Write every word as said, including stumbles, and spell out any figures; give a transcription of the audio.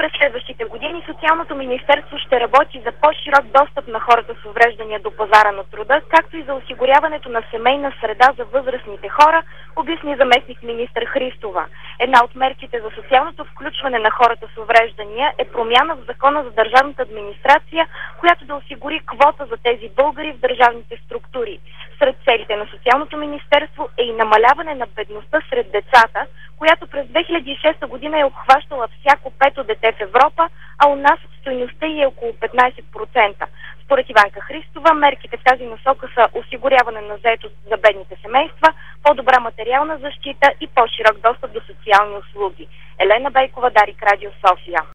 През следващите години Социалното министерство ще работи за по-широк достъп на хората с увреждания до пазара на труда, както и за осигуряването на семейна среда за възрастните хора, обясни заместник министър Христова. Една от мерките за социалното включване на хората с увреждания е промяна в Закона за държавната администрация, която да осигури квота за тези българи в държавните структури. Сред целите на Социалното министерство е и намаляване на бедността сред децата, която през две хиляди и шеста година е обхващала всяко пето дете в Европа, а у нас стойността е около петнайсет процента. Според Иванка Христова, мерките в тази насока са осигуряване на заетост за бедните семейства, по-добра материална защита и по-широк достъп до социални услуги. Елена Бейкова, Дарик, Радио София.